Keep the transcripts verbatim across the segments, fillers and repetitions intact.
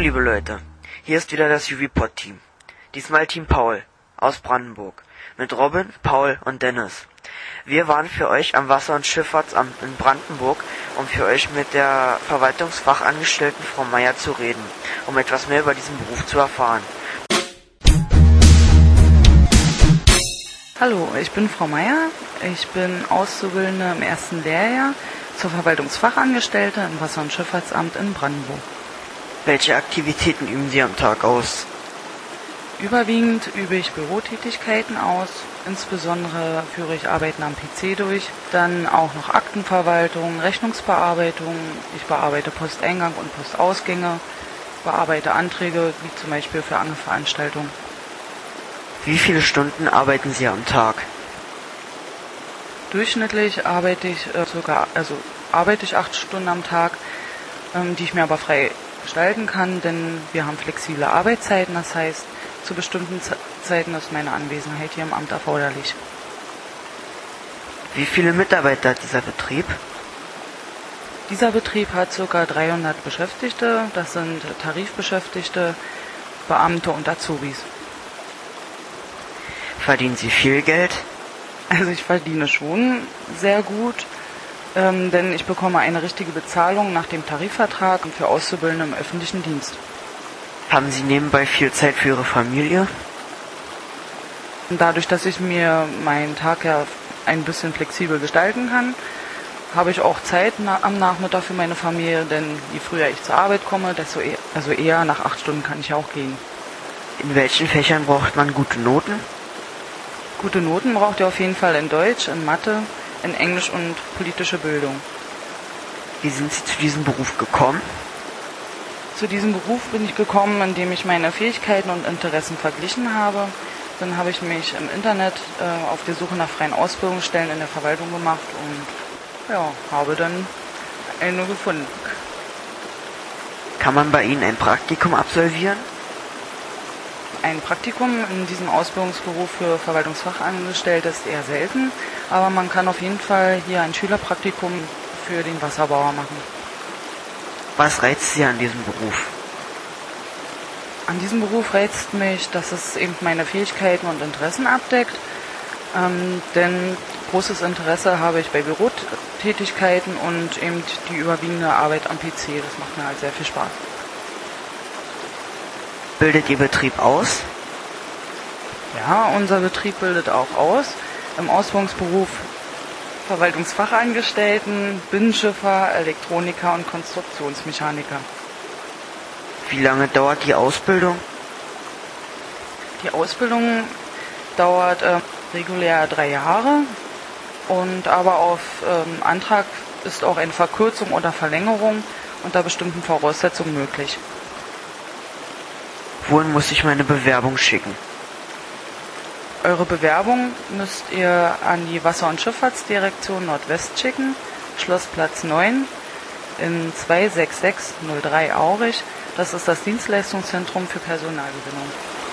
So, liebe Leute, hier ist wieder das U V-Pod-Team. Diesmal Team Paul aus Brandenburg mit Robin, Paul und Dennis. Wir waren für euch am Wasser- und Schifffahrtsamt in Brandenburg, um für euch mit der Verwaltungsfachangestellten Frau Meier zu reden, um etwas mehr über diesen Beruf zu erfahren. Hallo, ich bin Frau Meier. Ich bin Auszubildende im ersten Lehrjahr zur Verwaltungsfachangestellte im Wasser- und Schifffahrtsamt in Brandenburg. Welche Aktivitäten üben Sie am Tag aus? Überwiegend übe ich Bürotätigkeiten aus, insbesondere führe ich Arbeiten am P C durch, dann auch noch Aktenverwaltung, Rechnungsbearbeitung, ich bearbeite Posteingang und Postausgänge, bearbeite Anträge, wie zum Beispiel für Angelveranstaltungen. Wie viele Stunden arbeiten Sie am Tag? Durchschnittlich arbeite ich äh, circa, also arbeite ich acht Stunden am Tag, ähm, die ich mir aber frei gestalten kann, denn wir haben flexible Arbeitszeiten, das heißt, zu bestimmten Z- Zeiten ist meine Anwesenheit hier im Amt erforderlich. Wie viele Mitarbeiter hat dieser Betrieb? Dieser Betrieb hat ca. dreihundert Beschäftigte, das sind Tarifbeschäftigte, Beamte und Azubis. Verdienen Sie viel Geld? Also ich verdiene schon sehr gut, ähm, denn ich bekomme eine richtige Bezahlung nach dem Tarifvertrag für Auszubildende im öffentlichen Dienst. Haben Sie nebenbei viel Zeit für Ihre Familie? Dadurch, dass ich mir meinen Tag ja ein bisschen flexibel gestalten kann, habe ich auch Zeit na- am Nachmittag für meine Familie, denn je früher ich zur Arbeit komme, desto eher, also eher nach acht Stunden kann ich ja auch gehen. In welchen Fächern braucht man gute Noten? Gute Noten braucht ihr auf jeden Fall in Deutsch, in Mathe, in Englisch und politische Bildung. Wie sind Sie zu diesem Beruf gekommen? Zu diesem Beruf bin ich gekommen, indem ich meine Fähigkeiten und Interessen verglichen habe. Dann habe ich mich im Internet äh, auf der Suche nach freien Ausbildungsstellen in der Verwaltung gemacht und ja, habe dann eine gefunden. Kann man bei Ihnen ein Praktikum absolvieren? Ein Praktikum in diesem Ausbildungsberuf für Verwaltungsfachangestellte ist eher selten, aber man kann auf jeden Fall hier ein Schülerpraktikum für den Wasserbauer machen. Was reizt Sie an diesem Beruf? An diesem Beruf reizt mich, dass es eben meine Fähigkeiten und Interessen abdeckt, ähm, denn großes Interesse habe ich bei Bürotätigkeiten und eben die überwiegende Arbeit am P C. Das macht mir halt sehr viel Spaß. Bildet Ihr Betrieb aus? Ja, unser Betrieb bildet auch aus. Im Ausbildungsberuf Verwaltungsfachangestellten, Binnenschiffer, Elektroniker und Konstruktionsmechaniker. Wie lange dauert die Ausbildung? Die Ausbildung dauert äh, regulär drei Jahre und aber auf ähm, Antrag ist auch eine Verkürzung oder Verlängerung unter bestimmten Voraussetzungen möglich. Wohin muss ich meine Bewerbung schicken? Eure Bewerbung müsst ihr an die Wasser- und Schifffahrtsdirektion Nordwest schicken, Schlossplatz neun in zwei sechs sechs null drei Aurich. Das ist das Dienstleistungszentrum für Personalgewinnung.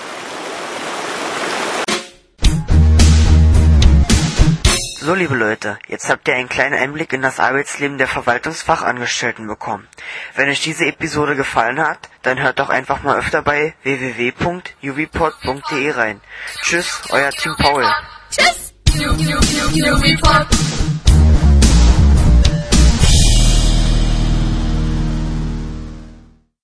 So, liebe Leute, jetzt habt ihr einen kleinen Einblick in das Arbeitsleben der Verwaltungsfachangestellten bekommen. Wenn euch diese Episode gefallen hat, dann hört doch einfach mal öfter bei w w w punkt u v pod punkt d e rein. Tschüss, euer Team Paul. Tschüss! U V Pod.